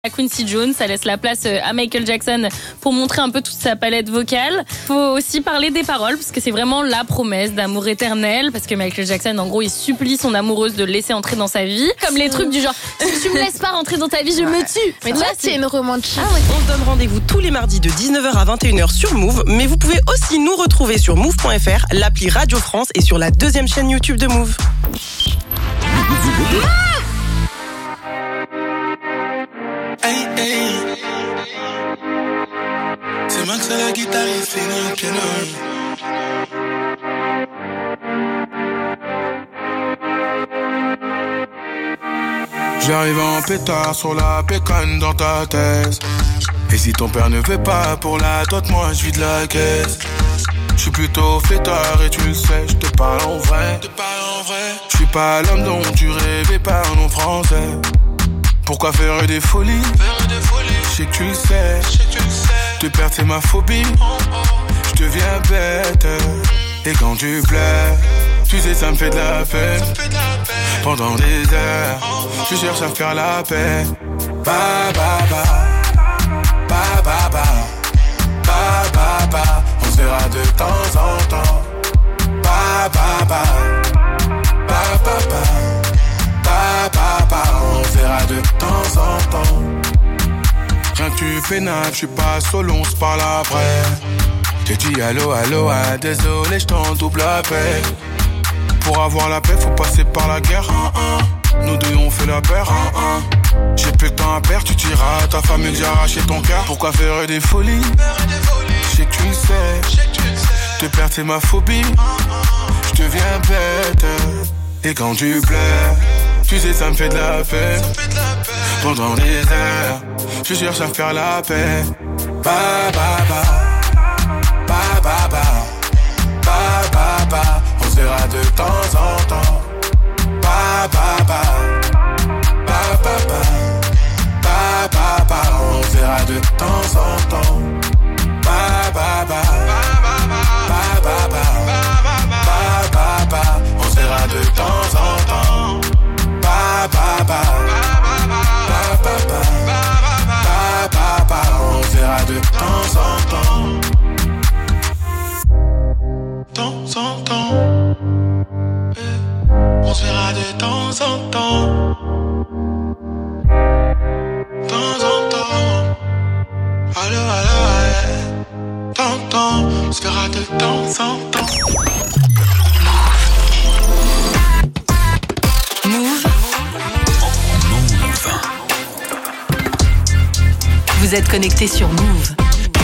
À Quincy Jones, ça laisse la place à Michael Jackson pour montrer un peu toute sa palette vocale. Faut aussi parler des paroles parce que c'est vraiment la promesse d'amour éternel, parce que Michael Jackson, en gros, il supplie son amoureuse de le laisser entrer dans sa vie, comme les trucs du genre si tu me laisses pas rentrer dans ta vie, je me tue. Mais là, c'est une romantique. Ah, ouais. On se donne rendez-vous tous les mardis de 19h à 21h sur Move, mais vous pouvez aussi nous retrouver sur move.fr, l'appli Radio France et sur la deuxième chaîne YouTube de Move. Hey, hey. C'est Max à la guitare, il fait le piano. J'arrive en pétard sur la pécane dans ta thèse. Et si ton père ne veut pas pour la dot, moi je vide la caisse. Je suis plutôt fêtard et tu le sais, je te parle en vrai. Je suis pas l'homme dont tu rêvais par un nom français. Pourquoi faire des folies? Je sais que tu le sais. Te perdre c'est ma phobie. Je deviens bête. Et quand tu plais, tu sais ça me fait de la peine. Pendant des heures, je cherche à faire la paix. Ba ba ba, ba ba ba, ba ba ba. On se verra de temps en temps. Ba ba ba, ba ba ba. On verra de temps en temps. Rien que tu pénales, je suis pas solo, on se parle après. J'ai dit allô, allô, ah, désolé, je t'en double appel. Pour avoir la paix, faut passer par la guerre. Nous deux on fait la paire. J'ai plus le temps à perdre, tu diras à ta famille que j'ai arraché ton cœur. Pourquoi faire des folies? Je sais que tu le sais. Te perdre c'est ma phobie. Je deviens bête. Et quand tu plais, tu sais ça me fait de la peine. Pendant des heures, je cherche à faire la paix. Ba ba ba, ba ba ba, ba ba ba. On se verra de temps en temps. Ba ba ba, ba ba ba, ba ba ba. On se verra de temps en temps. Ba ba ba, ba ba ba, ba ba ba. On se verra de temps en temps. Ba ba ba, ba ba ba, ba ba ba. On se verra de temps en temps. Temps en temps. On se verra de temps en temps. Temps en temps. Allô, allô, ouais. Temps, on se verra de temps en temps. Vous êtes connecté sur Move.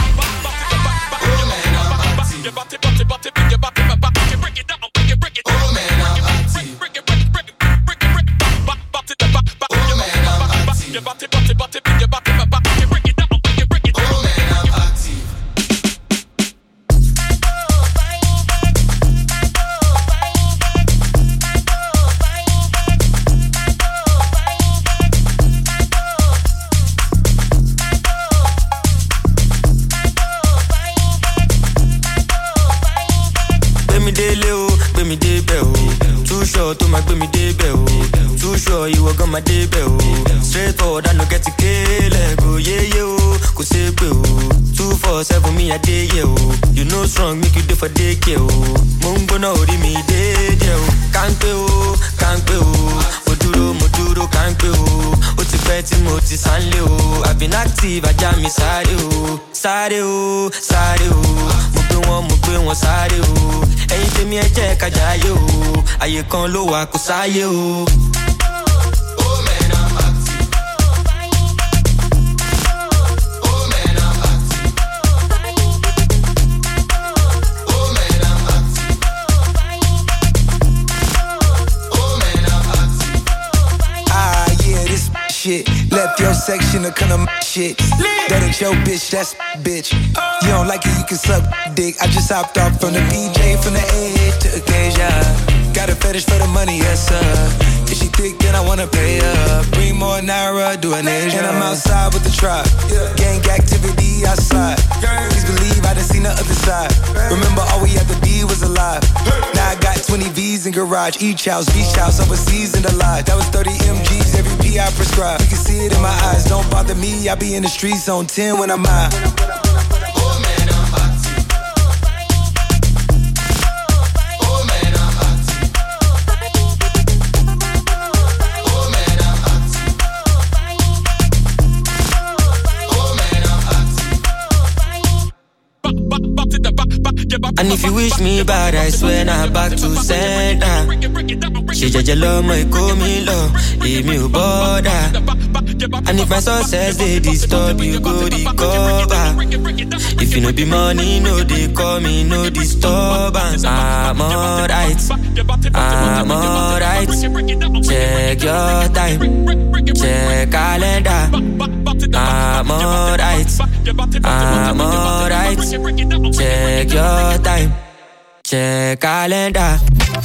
My day bell, straight forward, I no get to kill it. Go yeah yo, go say bell. 247 me a day yo. You know strong, make you do for day kill. Mungo no hold me day yo. Can't go. Moduro can't go. Oti peti moti sanleo. I've been active, I jam me sare o. Mo gbé wọn sáré o. Ẹ̀yin tèmi ẹ jẹ́ ká jayé o. Ayé kan ló wà kó sáyé o. Left your section to kind of shit. That ain't your bitch, that's bitch. You don't like it, you can suck dick. I just hopped off from the PJ, from the A to Acacia. Got a fetish for the money, yes sir. If she thick, then I wanna pay her. Bring more Naira, do an Asia. And I'm outside with the tribe. Gang activity be outside. Please believe I done seen the other side. Remember all we had to be was alive. Now I got 20 V's in garage, each house, beach house, overseas in the lodge. That was 30 MGs, every P I prescribe. You can see it in my eyes, don't bother me. I be in the streets on 10 when I'm out. And if you wish me bad, I swear now back to center. She just love my me love, if me bother. And if my success they disturb you, go recover. If you no be money, no they call me, no disturbance. I'm alright, I'm alright. Check your time, check calendar. I'm alright, I'm alright. Check your time, check calendar.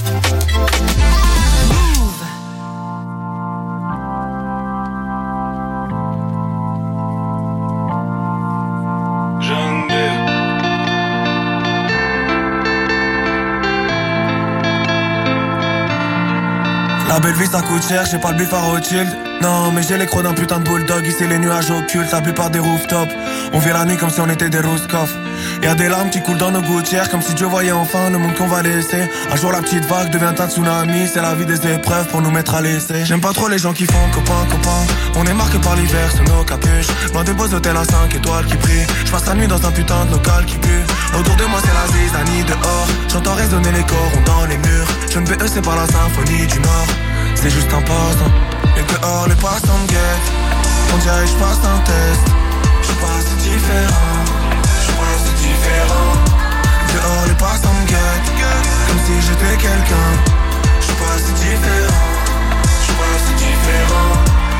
La belle vie ça coûte cher, j'ai pas le bif à Rothschild. Non mais j'ai les crocs d'un putain de bulldog, ici les nuages occultes, la plupart des rooftops. On vit la nuit comme si on était des Roscoff. Y'a des larmes qui coulent dans nos gouttières, comme si Dieu voyait enfin le monde qu'on va laisser. Un jour la petite vague devient un tsunami, c'est la vie des épreuves pour nous mettre à l'essai. J'aime pas trop les gens qui font copain, copain. On est marqué par l'hiver sous nos capuches. Loin des beaux hôtels à 5 étoiles qui prient. J'passe la nuit dans un putain de local qui pue. Autour de moi c'est la zizanie dehors. J'entends résonner les corons dans les murs. Je ne BE c'est pas la symphonie du Nord. C'est juste un passant. Et dehors les passants me guettent. On dirait que j'passe un test. J'passe différent. J'passe différent. Dehors les passants me guettent. Comme si j'étais quelqu'un. J'passe différent. J'passe différent.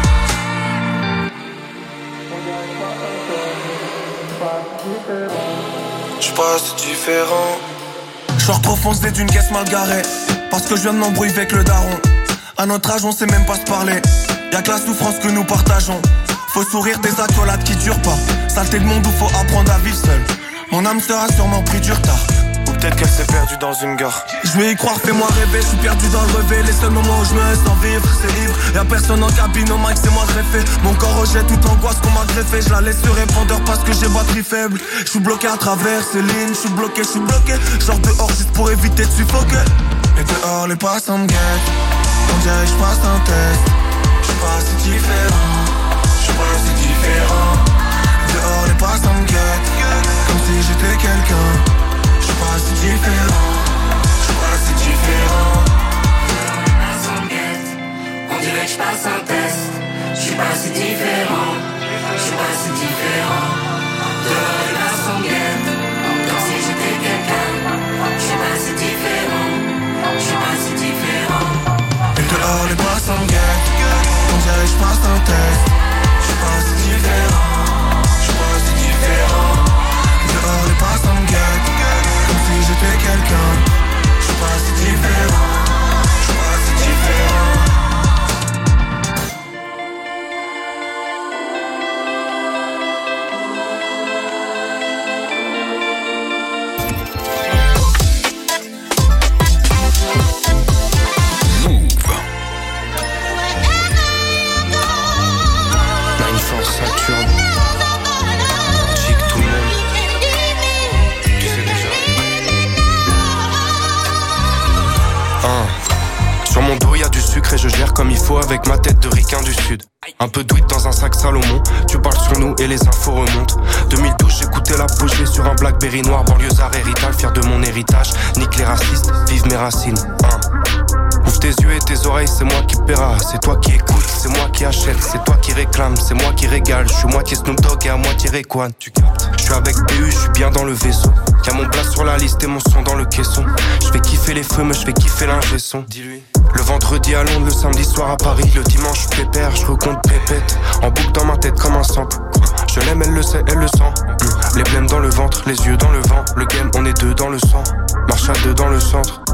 J'passe différent. J'sors trop foncé d'une caisse mal garée. Parce que je viens de m'embrouiller avec le daron. À notre âge on sait même pas se parler. Y'a que la souffrance que nous partageons. Faut sourire des accolades qui durent pas. Saleté de monde où faut apprendre à vivre seul. Mon âme sera sûrement pris du retard. Ou peut-être qu'elle s'est perdue dans une gare. Je vais y croire, fais-moi rêver. Je suis perdu dans le rêve. Les seuls moments où je me sens vivre, c'est libre. Y'a personne en cabine, au mic c'est moi greffé. Mon corps rejette toute l'angoisse qu'on m'a greffé. Je la laisse sur répondeur parce que j'ai batterie faible. Je suis bloqué à travers ces lignes. Je suis bloqué, genre dehors juste pour éviter de suffoquer. Et dehors les passants me guettent. On dirait que j'passe un test. J'passe différent. J'passe différent. Dehors les passants me guettent. Comme si j'étais quelqu'un. J'passe différent. J'passe différent. Dehors les passants me guettent. On dirait que j'passe un test. J'passe différent. J'passe différent. Dehors les passants me guettent. Comme si j'étais quelqu'un. J'passe différent. J'passe différent. Et dehors les passants me guettent. On dirait que j'passe un test. J'passe différent. J'passe différent. Dehors les passants me guettent. Comme si j'étais quelqu'un. J'passe différent. J'passe différent. Sur mon dos y'a du sucre et je gère comme il faut avec ma tête de ricain du sud. Un peu d'huile dans un sac Salomon. Tu parles sur nous et les infos remontent. 2012 j'écoutais l'apogée sur un Blackberry noir. Banlieusard héritage, fier de mon héritage. Nique les racistes, vive mes racines. Ouvre tes yeux et tes oreilles, c'est moi qui paiera. C'est toi qui écoute, c'est moi qui achète. C'est toi qui réclame, c'est moi qui régale. Je suis moitié Snoop Dogg et à moitié Rayquan. Tu captes? Je suis avec BU, je suis bien dans le vaisseau. Y'a mon place sur la liste et mon son dans le caisson. Je fais kiffer les feux mais je fais kiffer l'ingé son. Dis-lui. Le vendredi à Londres, le samedi soir à Paris. Le dimanche je pépère, je recompte pépette. En boucle dans ma tête comme un sample. Je l'aime, elle le sait, elle le sent. Les blêmes dans le ventre, les yeux dans le vent. Le game, on est deux dans le sang. Marche à deux dans le centre.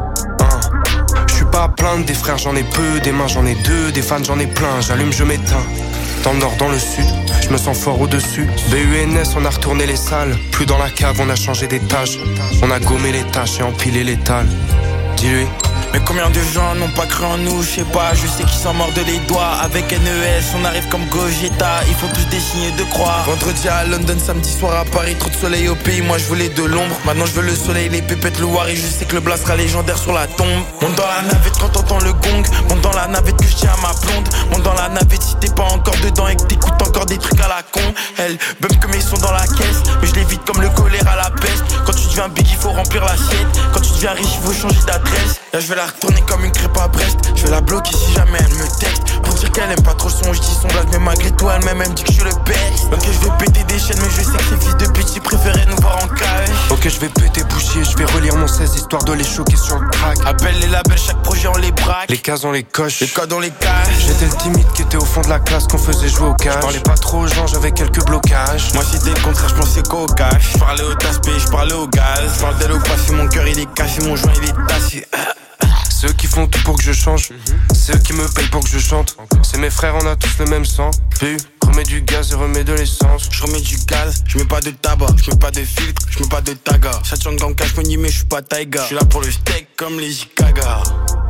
Je suis pas à plaindre, des frères j'en ai peu. Des mains j'en ai deux, des fans j'en ai plein. J'allume, je m'éteins. Dans le nord, dans le sud, je me sens fort au-dessus. BUNS, on a retourné les salles. Plus dans la cave, on a changé d'étage. On a gommé les tâches et empilé l'étal. Dis-lui. Mais combien de gens n'ont pas cru en nous, je sais pas, je sais qu'ils s'en mordent les doigts. Avec NES, on arrive comme Gogeta, ils font tous des signes de croix. Vendredi à London, samedi soir à Paris, trop de soleil au pays, moi je voulais de l'ombre. Maintenant je veux le soleil, les pépettes, le Wari, je sais que le blast sera légendaire sur la tombe. Monte dans la navette quand t'entends le gong, monte dans la navette que je tiens à ma blonde. Monte dans la navette si t'es pas encore dedans et que t'écoutes encore des trucs à la con. Elle bump comme ils sont dans la caisse, mais je l'évite comme le choléra à la peste. Quand tu deviens big, il faut remplir l'assiette. Quand tu deviens riche, il faut changer d'adresse. Là je vais la retourner comme une crêpe à Brest. Je vais la bloquer si jamais elle me texte. Pour dire qu'elle aime pas trop le son, je dis son blague. Mais malgré tout elle-même elle me dit que je suis le best. Ok je vais péter des chaînes, mais je sais que ces fils de pute ils préféraient nous voir en cage. Ok je vais péter bouchier, je vais relire mon 16 histoire de les choquer sur le track. Appelle les labels, chaque projet on les braque. Les cases on les coche, les codes on les cache. J'étais le timide qui était au fond de la classe, qu'on faisait jouer au cash. Je parlais pas trop aux gens, j'avais quelques blocages. Moi c'était le contraire, je pensais qu'au cash. Je parlais au taspé, je parlais au gaz. Je parle d'elle au passé, mon cœur il est cassé, mon joint il est tassé. Ceux qui font tout pour que je change, ceux qui me payent pour que je chante. C'est mes frères, on a tous le même sang. Puis, remets du gaz et remets de l'essence. Je remets du gaz, je mets pas de tabac, je mets pas de filtre, je mets pas de taga. Ça tient dans le cash, me dis mais je suis pas taiga. Je suis là pour le steak comme les Ikaga.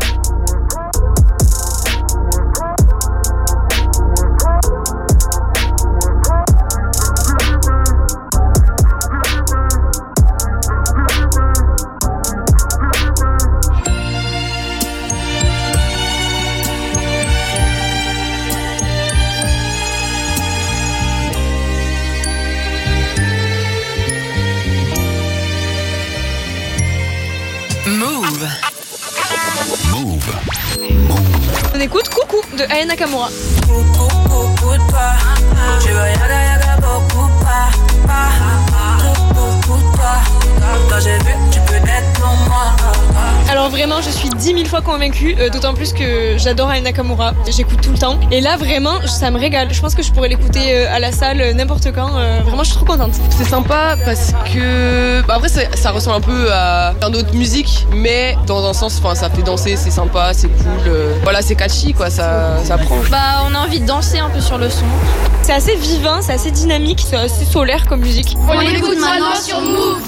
On écoute Coucou de Aya Nakamura. Coucou de toi, tu veux yaga yaga beaucoup pas. Coucou de toi, quand j'ai vu tu peux être pour moi. Alors vraiment je suis 10 000 fois convaincue, d'autant plus que j'adore Aya Nakamura, j'écoute tout le temps. Et là vraiment ça me régale, je pense que je pourrais l'écouter à la salle n'importe quand, vraiment je suis trop contente. C'est sympa parce que après ça ressemble un peu à d'autres musiques, mais dans un sens ça fait danser, c'est sympa, c'est cool, voilà c'est catchy quoi, ça prend. Bah on a envie de danser un peu sur le son. C'est assez vivant, c'est assez dynamique, c'est assez solaire comme musique. On l'écoute maintenant sur Move.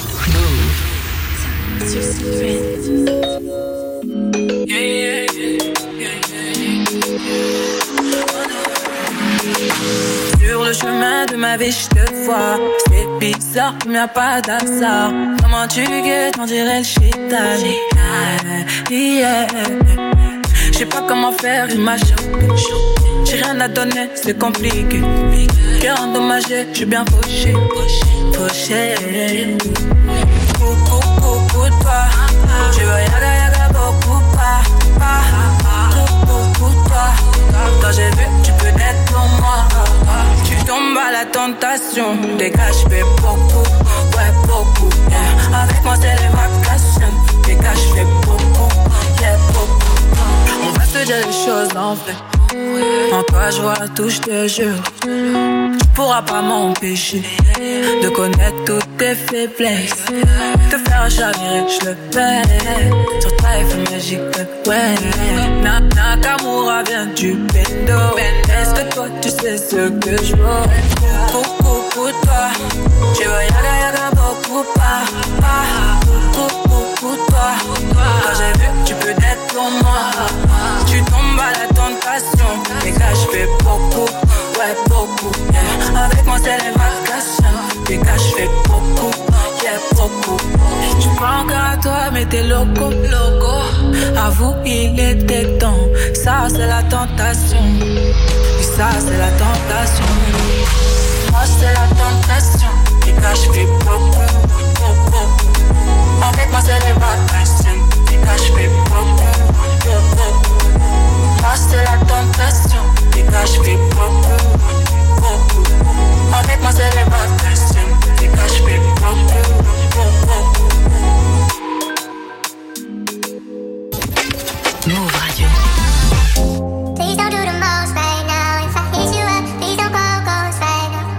Sur le chemin de ma vie, je te vois. C'est bizarre, il n'y a pas d'hasard. Comment tu guettes, on dirait le shaitan. Yeah. Je sais pas comment faire, il m'a chopé. J'ai rien à donner, c'est compliqué. Cœur endommagé, je suis bien fauché. Coucou de toi, tu veux yaga yaga beaucoup pas. Coucou de toi, quand j'ai vu tu peux être pour moi. Tu tombes à la tentation, dégage fais beaucoup, ouais beaucoup. Yeah. Avec moi c'est les vacations, dégage fais beaucoup, yeah beaucoup. On va se dire les choses en fait. En toi je vois tout, je te jure. Tu pourras pas m'empêcher de connaître toutes tes faiblesses. Te faire chavirer, je le fais. Sur toi il fait magique, ouais. Nakamura vient du bendo. Est-ce que toi tu sais ce que je veux? Coucou de toi, tu veux yaga yaga beaucoup pas. Coucou de toi, quand j'ai vu tu peux être pour moi. Tu tombes à la tentation, les gars je fais beaucoup, ouais beaucoup. Yeah. Avec moi c'est les vacations, les gars je fais beaucoup, yeah beaucoup. Je crois encore à toi mais t'es loco. Avoue il était temps, ça c'est la tentation. Et ça c'est la tentation. Moi c'est la tentation, les gars je fais beaucoup. Avec moi c'est les vacations, les gars je fais beaucoup. Moi c'est la tentation, les gars je fais beaucoup. Avec moi c'est les vacations, les gars je fais beaucoup. Move Radio. Please don't do the most right now. If I hit you up, please don't go ghost right now.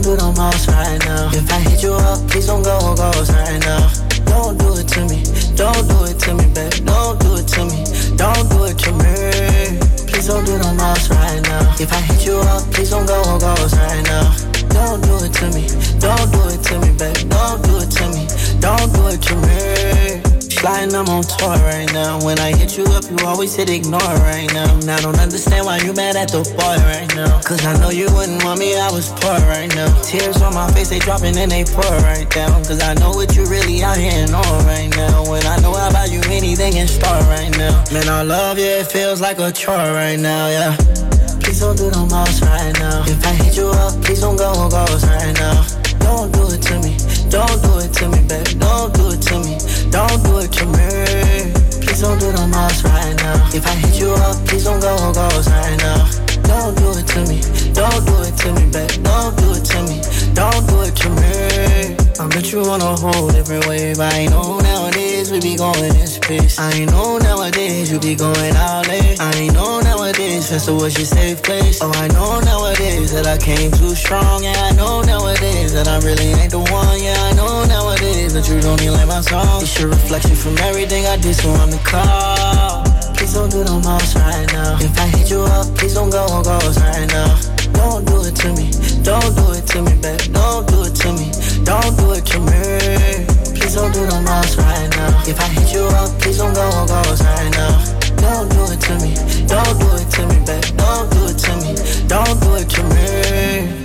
do the most right now. If I hit you up, please don't go ghost right now. Don't do it to me, don't do it to me, baby. Don't do it to me, don't do it to me. Please don't do the most right now. If I hit you up, please don't go ghost right now. Don't do it to me, don't do it to me, baby. Don't do it to me, don't do it to me. Sliding, I'm on tour right now. When I hit you up, you always hit ignore right now. And I don't understand why you mad at the boy right now. Cause I know you wouldn't want me, I was poor right now. Tears on my face, they dropping and they pour right down. Cause I know what you really out here and on right now. When I know about you, anything can start right now. Man, I love you, it feels like a chore right now, yeah. Please don't do the most right now. If I hit you up, please don't go ghost right now. Don't do it to me, don't do it to me, baby. Don't do it to me, don't do it to me. Please don't do the most right now. If I hit you up, please don't go ghost right now. Don't do it to me, don't do it to me, baby. Don't do it to me, don't do it to me. I bet you on a whole different wave. I ain't know nowadays we be going in space. I ain't know nowadays you be going out late. I ain't know nowadays Festa was your safe place. Oh, I know nowadays that I came too strong. Yeah, I know nowadays that I really ain't the one. Yeah, I know nowadays that you don't even like my song. It's your reflection from everything I did, so I'm the call. Please don't do the most right now. If I hit you up, please don't go ghost right now. Don't do it to me, don't do it to me, baby. Don't do it to me, don't do it to me. Please don't do the most right now. If I hit you up, please don't go ghost right now. Don't do it to me, don't do it to me, baby. Don't do it to me, don't do it to me.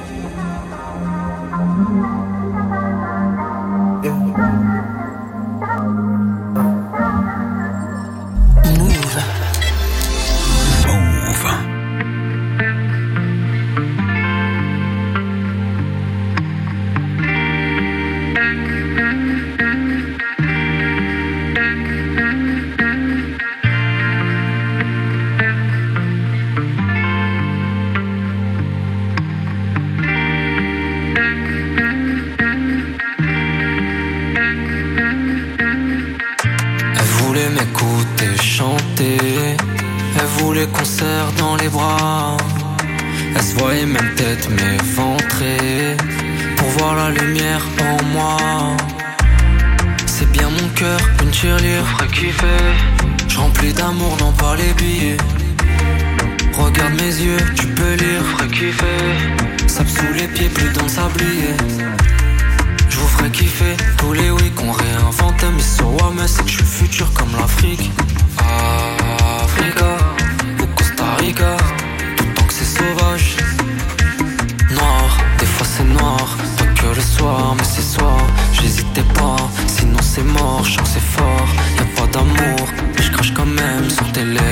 Concert dans les bras, elle se voyait même tête m'éventrer pour voir la lumière en moi. C'est bien mon cœur, une cheerleader ferait kiffer. J'remplis d'amour, non pas les billets. Regarde mes yeux, tu peux lire, ferait kiffer. Sable sous les pieds, plus dans le sablier. J'vous ferais kiffer tous les week on réinvente. Mais sur WAM, c'est que j'suis futur comme l'Afrique. Africa. Rica, tout tant que c'est sauvage. Noir, des fois c'est noir. Pas que le soir, mais c'est soir. J'hésitais pas, sinon c'est mort. Je sens que c'est fort, y'a pas d'amour. Mais je crache quand même sur tes lèvres.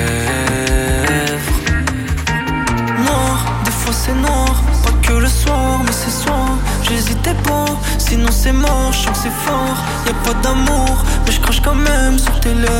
Noir, des fois c'est noir. Pas que le soir, mais c'est soir. J'hésitais pas, sinon c'est mort. Je sens que c'est fort, y'a pas d'amour. Mais je crache quand même sur tes lèvres.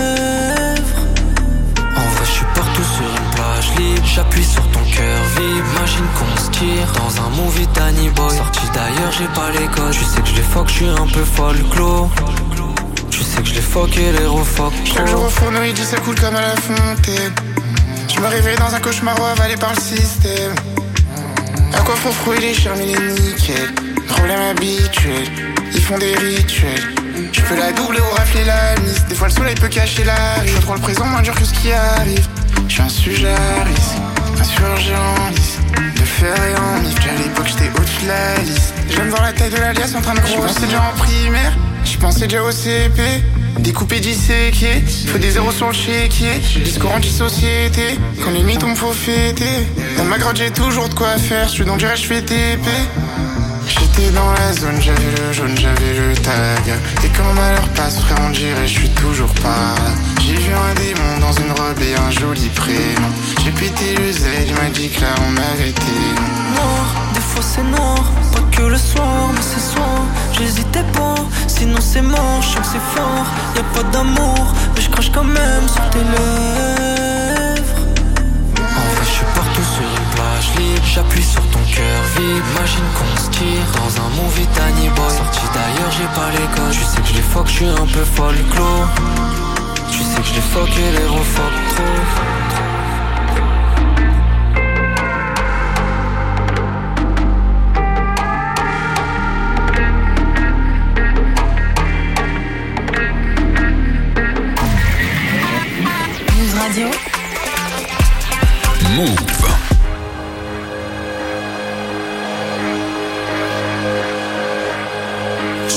En vrai, je suis partout sur une plage libre. J'appuie sur ton cœur vibre. Imagine qu'on se tire dans un movie Danny Boy. Sorti d'ailleurs, j'ai pas les codes. Tu sais que je les fuck, je suis un peu folklore. Tu sais que je les fuck et les refuck. Chaque jour au fourneau, il dit ça coule comme à la fontaine. Je me réveille dans un cauchemar avalé par le système. À quoi faut frouiller les charmes et les nickels. Problème habituel, ils font des rituels. Je peux la double ou rafler la mise. Des fois le soleil peut cacher la rive. Je prends le présent moins dur que ce qui arrive. Je suis un sujet à risque, insurgé en lice. De fer et en mif, à l'époque j'étais au-dessus de la liste. J'aime voir la taille de l'alias en train de grossir. J'pensais déjà en primaire, j'pensais déjà au CP. Découpé, disséqué, faut des zéros sur le chéquier. Discours anti-société, quand les mythes on me faut fêter. Dans ma grotte j'ai toujours de quoi faire, j'suis dans le direct, j'fais TP. J'étais dans la zone, j'avais le jaune, j'avais le tag. Et quand malheur passe, frère, on dirait je suis toujours pas là. J'ai vu un démon dans une robe et un joli prénom. J'ai pété le Z, il m'a dit que là on avait été noir, des fois c'est noir. Pas que le soir, mais c'est soir. J'hésitais pas, sinon c'est mort. Je sens que c'est fort, y'a pas d'amour. Mais je crache quand même sur tes lèvres. En vrai, je suis partout sur une plage libre. J'appuie sur ton cœur vibre. Imagine qu'on se tire dans un movie Danny Boy. Sorti d'ailleurs, j'ai pas les codes. Tu sais que je les fuck, je suis un peu folklore. Tu sais que je les fuck et les refuck trop.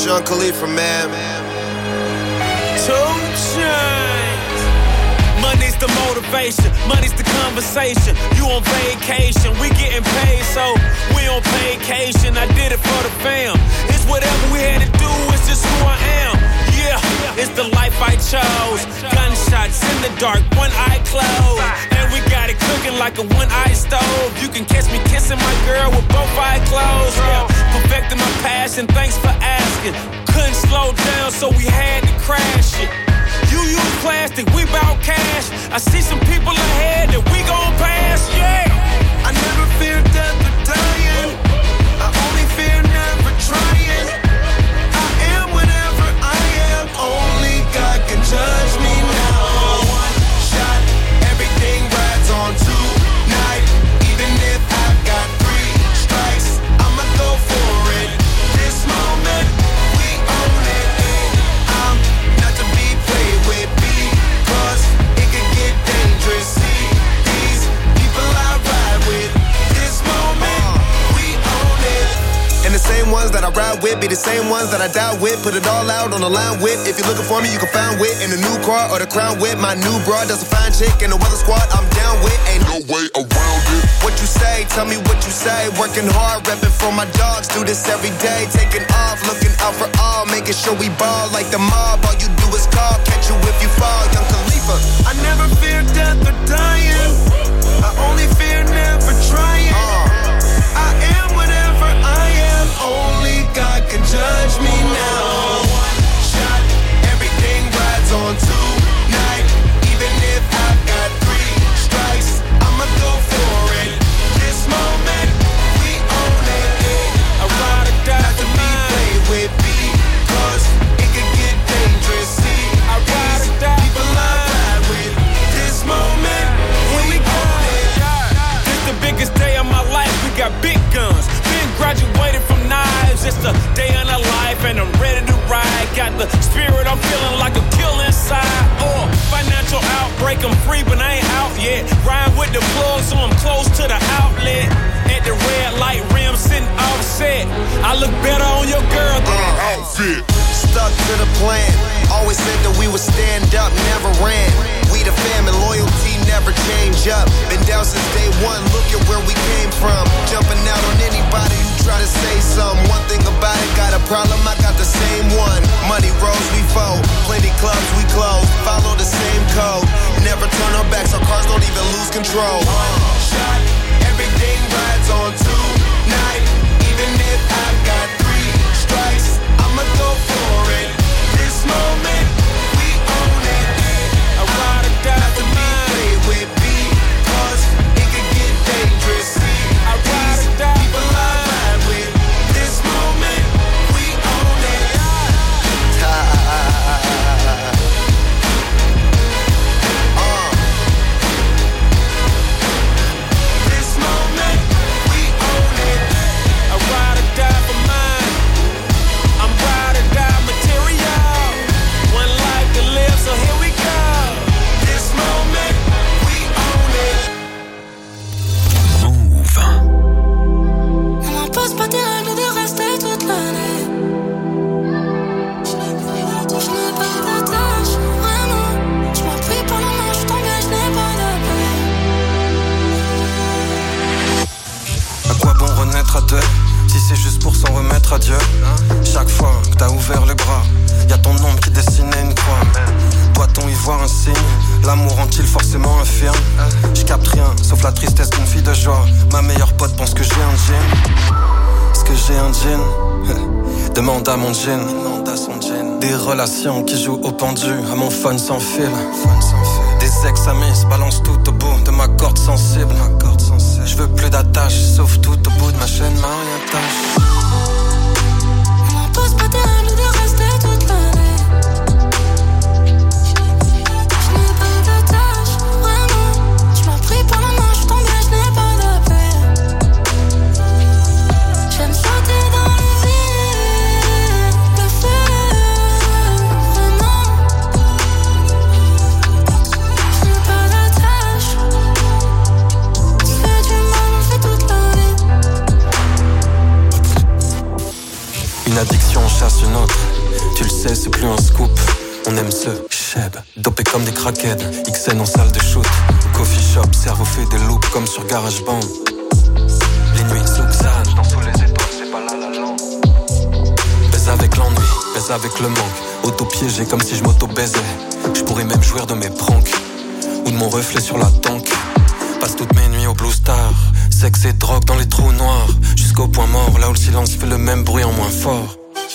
Sean Khalifa, man. 2 Chainz. Money's the motivation, money's the conversation. You on vacation, we getting paid, so we on vacation. I did it for the fam. It's whatever we had to do, it's just who I am. Yeah, it's the life I chose. Gunshots in the dark, one eye closed. And we got it cooking like a one-eye stove. You can catch me kissing my girl with both eyes closed. Yeah, perfecting my passion, thanks for asking. Couldn't slow down, so we had to crash it. You use plastic, we bout cash. I see some people ahead that we gon' pass, yeah. I never fear death or dying. I only fear never trying. I am whatever I am. Only God can judge me now. One shot, everything rides on tonight. Even if I've got 3 strikes, I'ma go for it. This moment, we own it. I'm not to be played with because it could get dangerous. See these people I ride with. This moment, we own it. And the same ones that I ride with be the same ones that I die with. Put it all out on the line with. If you're looking for me, you can find wit in the new car or the crown with. My new broad does a fine chick in the weather squad. I'm down with. Ain't no way around it. What you say? Tell me what you say. Working hard, repping for my dogs. Do this every day. Taking off, looking out for all. Making sure we ball like the mob. All you do is call. Catch you if you fall. Young Khalifa. I never fear death or dying. I only fear never trying. I am whatever I am. Only God can judge me now. One shot, everything rides on tonight. Even if I've got 3 strikes, I'ma go for it. This moment, we own it. I ride or die not to be played with because it could get dangerous. See, I ride or die people I ride with. This moment, we own it. This the biggest day of my life. We got big guns. Been graduated from knives. It's the day of our life, and I'm ready to ride. Got the spirit, I'm feeling like a kill inside. Financial outbreak, I'm free, but I ain't out yet. Ride with the plug, so I'm close to the outlet. At the red light rim, sitting offset. I look better on your girl than an outfit. Stuck to the plan. Always said that we would stand up, never ran. We the fam and loyalty never change up. Been down since day one, look at where we came from. Jumping out on anybody who try to say something. One thing about it, got a problem, I got the same one. Money rolls, we fold. Plenty clubs, we close. Follow the same code. Never turn our backs, our cars don't even lose control. Shot, everything rides on tonight. Even if I've got 3 strikes, I'ma go for it. This moment, we own it. I ride or die not to be played with because it could get dangerous. See, I ride or die people I ride with. This moment, we own it. This moment, we own it. I ride or die for mine. I'm ride or die material. One life to live, so here we go. This moment, we own it. On m'impose pas tes règles de rester toute l'année. Je n'ai pas d'attache, vraiment. Je m'as pris par la main, je tombais, je n'ai pas de paix. À quoi bon renaître à 2 si c'est juste pour s'en remettre à Dieu? Chaque fois que t'as ouvert les bras, y'a ton ombre qui dessinait une croix. Doit-on y voir un signe? L'amour rend-il forcément infirme? J'capte rien, sauf la tristesse d'une fille de joie. Ma meilleure pote pense que j'ai un jean. Est-ce que j'ai un jean? Demande à mon jean. Des relations qui jouent au pendu, à mon fun sans fil. Des ex-amis se balancent tout au bout de ma corde sensible. Je veux plus d'attache, sauf tout au bout de ma chaîne mariage. On m'impose pas tes règles de rester toute l'année. Je n'ai pas d'attache, vraiment. Tu m'as pris par la main, je tombais, je n'ai pas de paix. J'aime sauter dans le vide, le feu, vraiment. Je n'ai pas d'attache. Tu fais du mal, on fait toute la vie. addiction, on chasse une autre. Tu le sais, c'est plus un scoop. On aime ce cheb, dopé comme des crackheads. XN en salle de shoot. Coffee shop, cerveau fait des loops comme sur GarageBand. Les nuits de Souxane, dans sous les étoiles, c'est pas la lande. Baise avec l'ennui, baise avec le manque. Auto-piégé comme si je m'auto-baisais. Je pourrais même jouir de mes pranks ou de mon reflet sur la tank. Passe toutes mes nuits au Blue Star. Sexe et drogue dans les trous noirs. Jusqu'au point mort, là où le silence fait le même bruit en moins fort.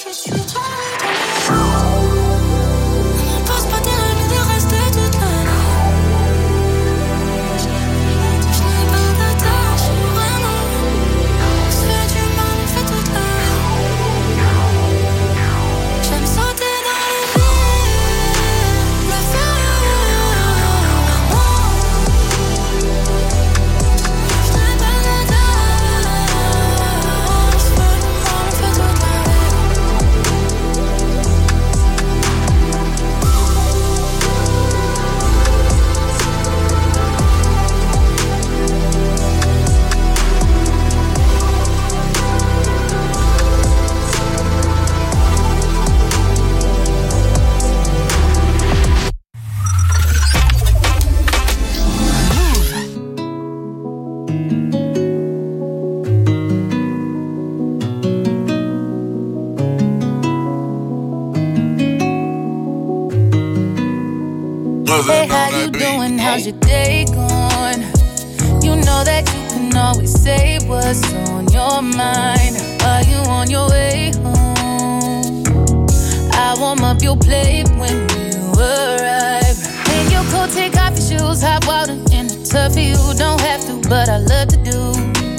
Hey, how you doing? How's your day going? You know that you can always say what's on your mind. Are you on your way home? I warm up your plate when you arrive. In your coat, take off your shoes, hot water in the tub for you. Don't have to, but I love to do.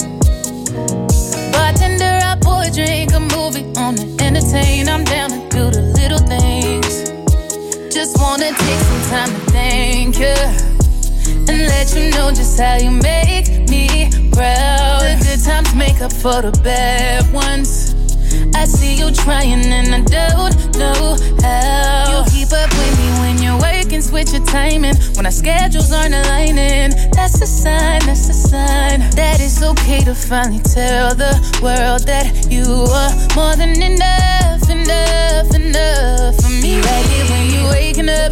Bartender, I pour a drink, a movie on to entertain. I'm down to do the little things. Just wanna take some time to thank you and let you know just how you make me proud. The good times make up for the bad ones. I see you trying and I don't know how. You keep up with me when you're working, switch your timing. When our schedules aren't aligning, that's a sign that it's okay to finally tell the world that you are more than enough, enough, enough for me. Right here when you're waking up,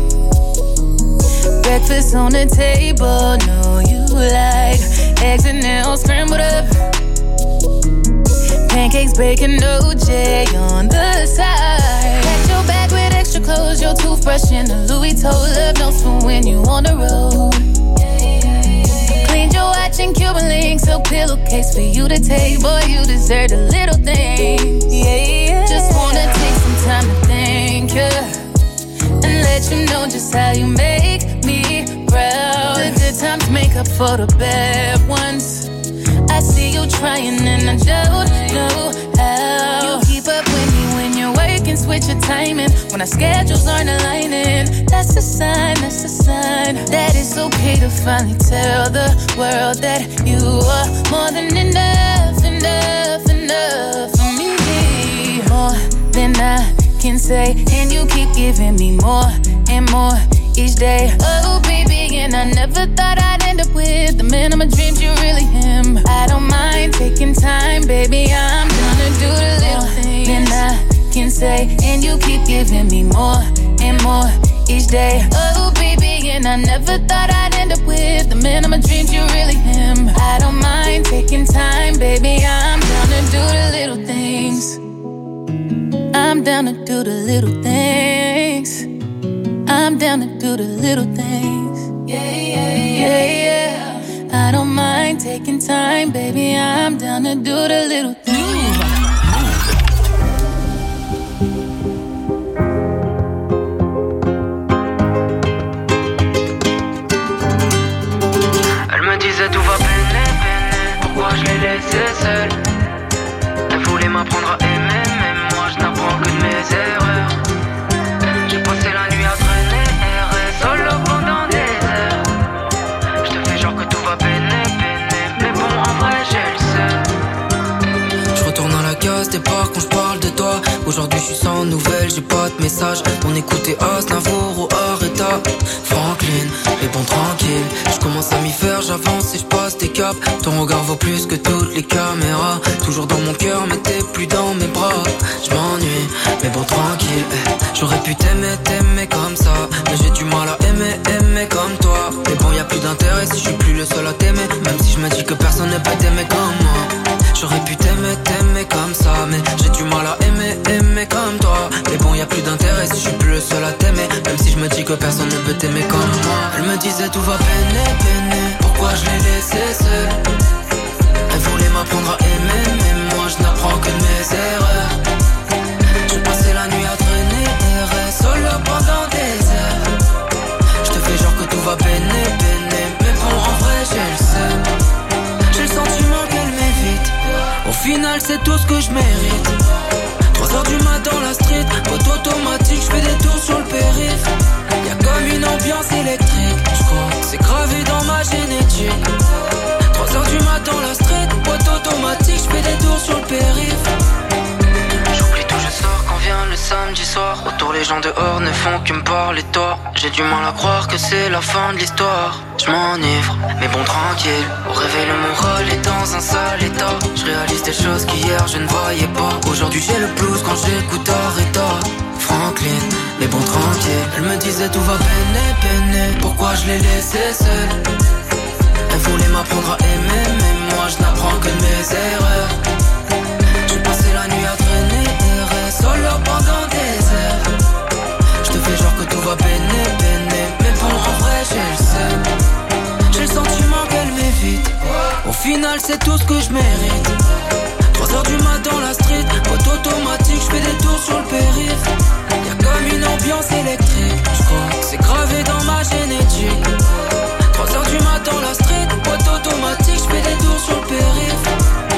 breakfast on the table, know you like eggs and nails scrambled up, pancakes, bacon, OJ on the side. Pack your bag with extra clothes, your toothbrush and a Louis tote. Love notes for when you on the road. Cleaned your watch and Cuban links, silk pillowcase for you to take. Boy, you deserve the little things. Yeah. Just wanna take some time to thank you and let you know just how you make me proud. The good times make up for the bad ones. I see you trying and I don't know how. You keep up with me when you're working, switch your timing. When our schedules aren't aligning, that's a sign that it's okay to finally tell the world that you are more than enough, enough, enough for me. More than I can say, and you keep giving me more and more each day. Oh baby, and I never thought I'd end up with the man of my dreams. You're really him. I don't mind taking time, baby. I'm gonna do the little things than I can say, and you keep giving me more and more each day. Oh baby, and I never thought I'd end up with the man of my dreams. You're really him. I don't mind taking time, baby. I'm down to do the little things. I'm down to do the little things. I'm down to do the little things. Yeah, yeah, yeah, yeah. I don't mind taking time, baby. I'm down to do the little things. Elle me disait tout va peine, pourquoi je l'ai laissée seule. Elle voulait m'apprendre à aimer, mais moi je n'apprends que de mes erreurs. J'ai passé la nuit à traîner, errer solo pendant des heures. Je te fais genre que tout va peiner, mais bon en vrai j'ai le seum. Je retourne à la case départ quand je parle de toi. Aujourd'hui je suis sans nouvelles, j'ai pas de message. On écoutait Aznavour ou Arrêta Franklin, mais bon tranquille. Je commence à m'y faire, j'avance et je passe des caps. Ton regard vaut plus que toutes les caméras. Toujours dans mon cœur mais t'es plus dans mes bras. Je m'ennuie, mais bon tranquille. J'aurais pu t'aimer comme ça, mais j'ai du mal à aimer comme toi. Mais bon y'a plus d'intérêt si je suis plus le seul à t'aimer. Même si je me dis que personne ne peut t'aimer comme moi. J'aurais pu t'aimer comme ça, mais j'ai du mal à aimer comme toi. Mais bon y'a plus d'intérêt si je suis plus le seul à t'aimer. Même si je me dis que personne ne peut t'aimer comme moi. Elle me disait tout va peiner, pourquoi je l'ai laissé seul. Elle voulait m'apprendre à aimer, mais moi je n'apprends que de mes erreurs. J'ai passé la nuit à traîner, errer solo pendant des heures. Je te fais genre que tout va peiner, mais bon en vrai j'ai le seum. J'ai le sentiment qu'elle m'évite. Au final c'est tout ce que je mérite. 3h du matin dans la street, auto automatique, je fais des tours sur le périph'. Y'a comme une ambiance électrique, je crois que c'est gravé dans ma génétique. 3h du matin dans la street, auto automatique, je fais des tours sur le périph'. J'oublie tout, je sors quand vient le samedi soir. Autour les gens dehors ne font que me parler de toi. J'ai du mal à croire que c'est la fin de l'histoire. Je m'enivre, mais bon tranquille. Au réveil le moral est dans un sale état. Je réalise des choses qu'hier je ne voyais pas. Aujourd'hui j'ai le blues quand j'écoute Aretha Franklin, mais bon tranquille. Elle me disait tout va peiner, pourquoi je l'ai laissé seul. Elle voulait m'apprendre à aimer, mais moi je n'apprends que de mes erreurs. J'ai passé la nuit à traîner, errer solo pendant des heures. Je te fais genre que tout va peiner, mais bon en vrai j'ai le seum. J'ai le sentiment qu'elle m'évite. Au final c'est tout ce que je mérite. 3h du matin dans la street, auto automatique, je fais des tours sur le périph'. Y'a comme une ambiance électrique, je crois que c'est gravé dans ma génétique. 3h du matin dans la street, auto automatique, je fais des tours sur le périph'.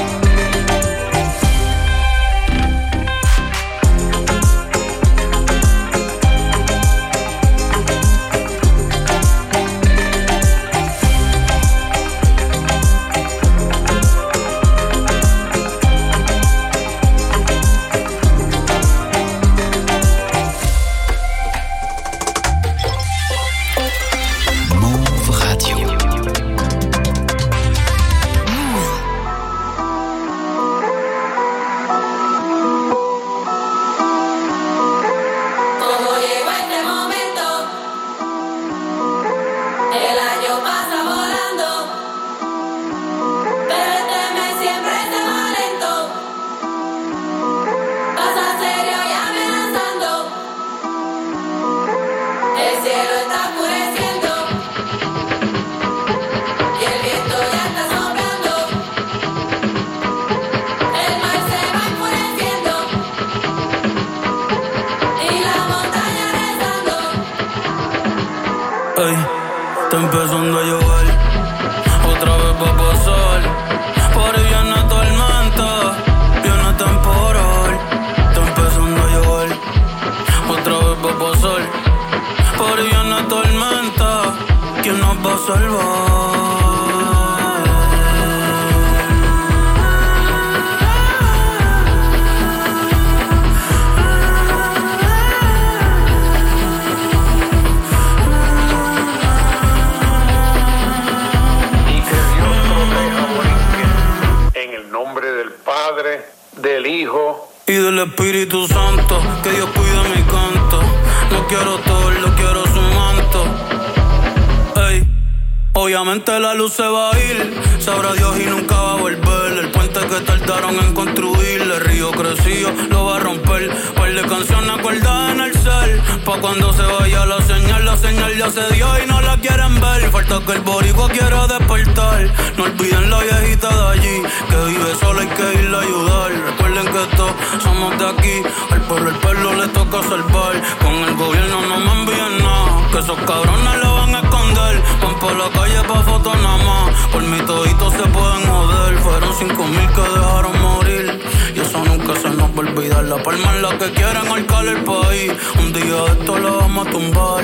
La luz se va a ir, sabrá Dios y nunca va a volver. El puente que tardaron en construir, el río creció, lo va a romper. Par de canciones acordadas en el cel, pa' cuando se vaya la señal ya se dio y no la quieren ver. Falta que el boricua quiera despertar. No olviden la viejita de allí, que vive sola, hay que irle a ayudar. Recuerden que todos somos de aquí, al pueblo le toca salvar. Con el gobierno no me envíen nada, que esos cabrones lo van a esconder. Van por la calle pa' fotos nada más, por mí toditos se pueden joder. Fueron 5,000 que dejaron morir, y eso nunca se nos va a olvidar. La palma es la que quieren arcar el país, un día esto lo vamos a tumbar.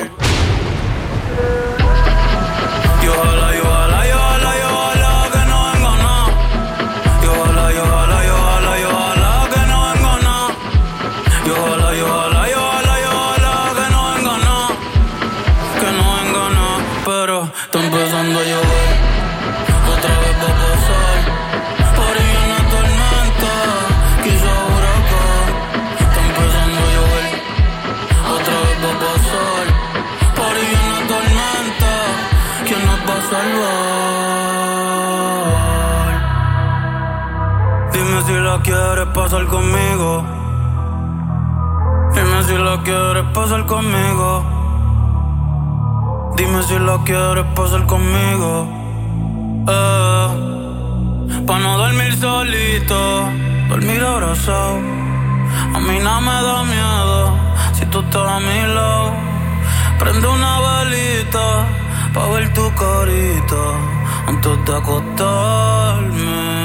Y ojalá que no venga nada. Y ojalá que no venga nada. Dime si la quieres pasar conmigo. Dime si la quieres pasar conmigo. Dime si la quieres pasar conmigo. Pa' no dormir solito, dormir abrazado. A mí no me da miedo si tú estás a mi lado. Prende una velita pa' ver tu carita antes de acostarme.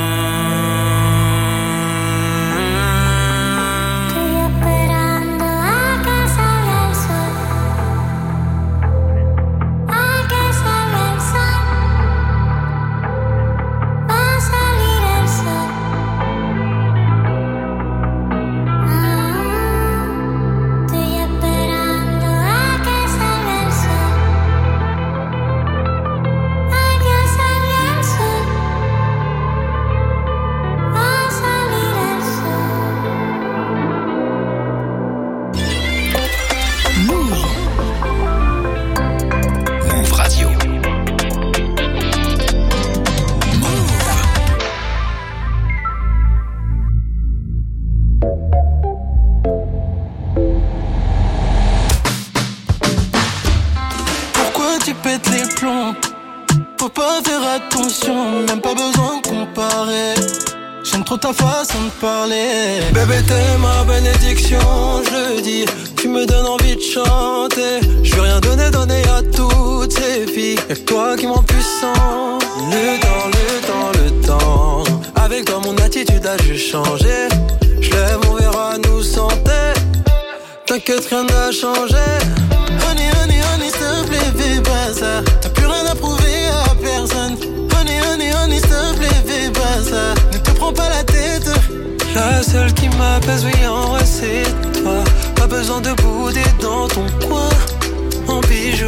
Trop ta façon de parler. Bébé t'es ma bénédiction, je le dis. Tu me donnes envie de chanter. Je veux rien donner à toutes ces filles. Y'a que toi qui m'en puissant. Le temps. Avec toi mon attitude a juste changé. Je lève mon verre à nous santé. T'inquiète rien n'a changé. Honey, s'il te plaît fais pas ça. T'as plus rien à prouver à personne. Honey, s'il te plaît fais pas ça. Prends pas la tête. La seule qui m'apaise, oui en vrai c'est toi. Pas besoin de bouder dans ton coin. En bijou.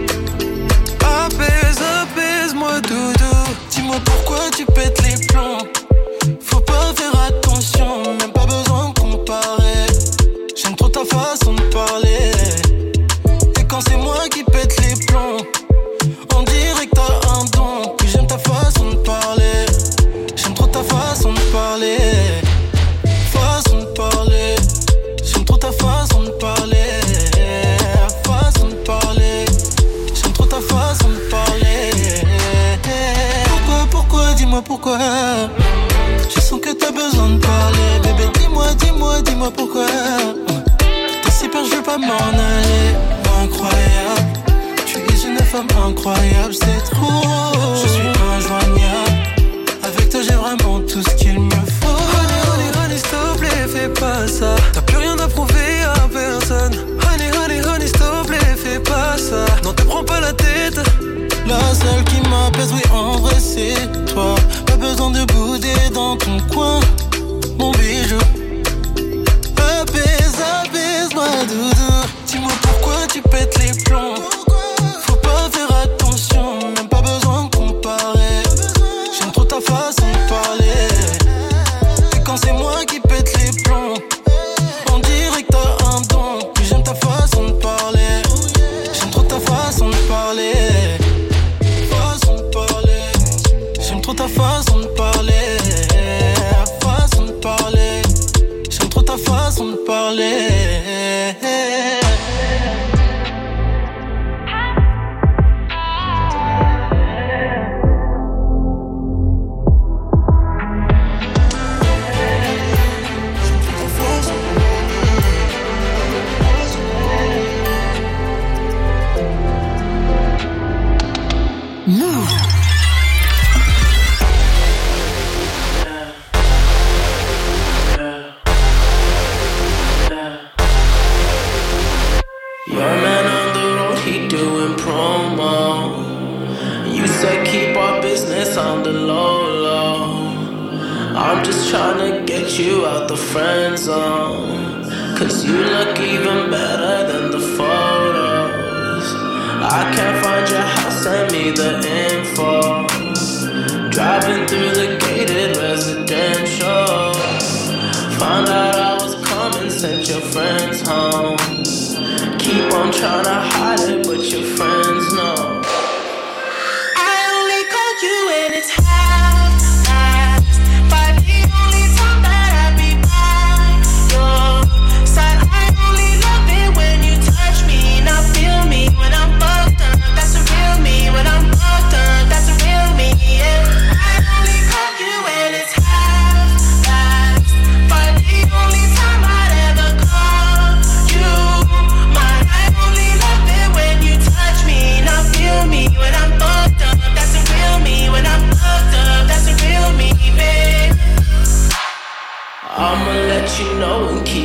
Apaise-moi doudou. Dis-moi pourquoi tu pètes les plombs. Faut pas faire attention. Même pas besoin de comparer. J'aime trop ta façon de parler. Et quand c'est moi qui pète les plombs, on dirait que t'as un don. Puis j'aime ta façon de parler. J'aime trop ta façon de parler. Façon de parler. J'aime trop ta façon de parler. Façon de parler. J'aime trop ta façon de parler. Pourquoi, dis-moi pourquoi. Je sens que t'as besoin de parler. Bébé, dis-moi pourquoi. T'es si peur, je veux pas m'en aller. Incroyable. Tu es une femme incroyable, c'est trop. Je suis injoignable. Avec toi j'ai vraiment tout ce qu'il me faut. Honey, s'il te plaît, fais pas ça. T'as plus rien à prouver à personne. Honey, s'il te plaît, fais pas ça. Non, te prends pas la tête. La seule qui m'apaise, oui, en vrai, c'est toi. Pas besoin de bouder dans ton coin, mon bijou. Apaise-moi, doudou. Dis-moi pourquoi tu pètes les plombs. Faut pas faire attention, même pas besoin de comparer. J'aime trop ta façon de parler. Et quand c'est moi qui pète les plombs, on dirait que t'as un don. Puis j'aime ta façon de parler. J'aime trop ta façon de parler. Façon de parler. J'aime trop ta façon de parler. Façon de parler. J'aime trop ta façon de parler. On the low, low. I'm just tryna get you out the friend zone. Cause you look even better than the photos. I can't find your house, send me the info. Driving through the gated residential. Found out I was coming, sent your friends home. Keep on tryna hide it, but your friends know. I only called you when it's half past. But the only time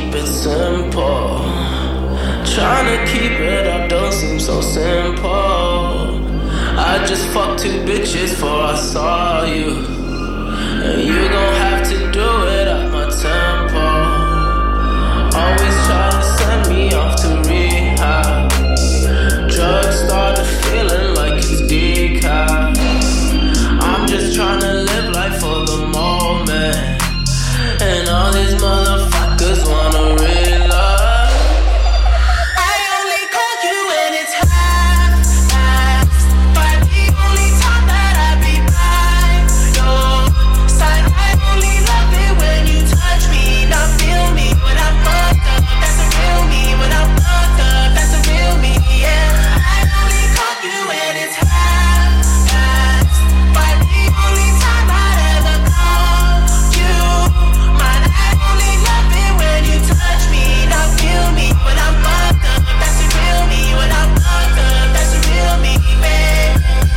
keep it simple. Trying to keep it up don't seem so simple. I just fucked 2 bitches before I saw you, and you gon' have to do it at my tempo. Always try to send me off to rehab. Drugs started feeling like it's decaf. I'm just trying to live life for the moment, and all these motherfuckers wanna real love. I only call you when it's half, but the only time that I be by your side. I only love it when you touch me, not feel me when I'm fucked up. That's the real me when I'm fucked up. That's the real me, yeah. I only call you when it's half, but the only time I ever call you mine. I only love it when you touch me, not feel me when I'm fucked up. That's the real me when I'm fucked up. That's the real me, babe.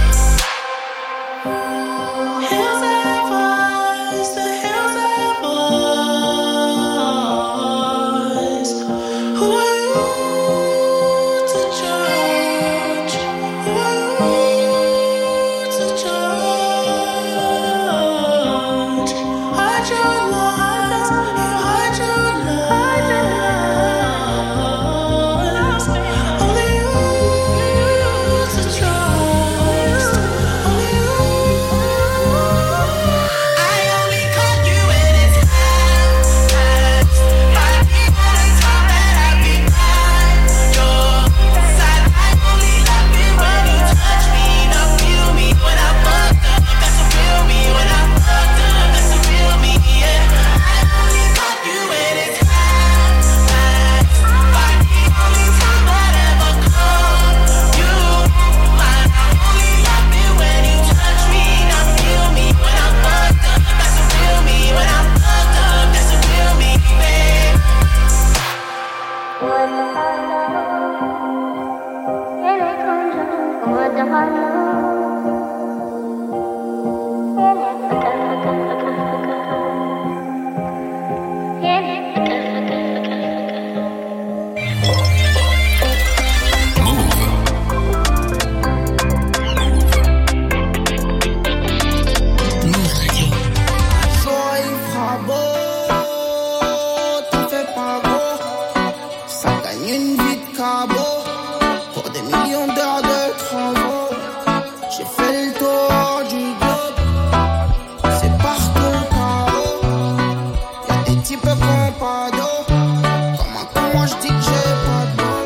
Hills have eyes, the hills have eyes. Who are you to judge? Who are you to judge? Hide your lies, you hide your lies. Only you to trust. Only you. I only call you when it's half, but the only time that I be by your side. I only love it when you touch me, not feel me when I'm fucked up. That's the real me when I'm fucked up. That's the real me, yeah. I only call you when it's half, but the only time I'd ever call you mine. I only love it when you touch me, not feel me when I'm fucked up. That's the real me when I'm fucked up. That's the real me, babe. Jour il fera beau, t'en fais pas gros. Ça gagne une vie de cabot pour des millions d'heures de travaux. J'ai fait le tour du globe, c'est partout le chaos. Y'a des types qui ont pas d'eau, comme un con moi j'dis que j'ai pas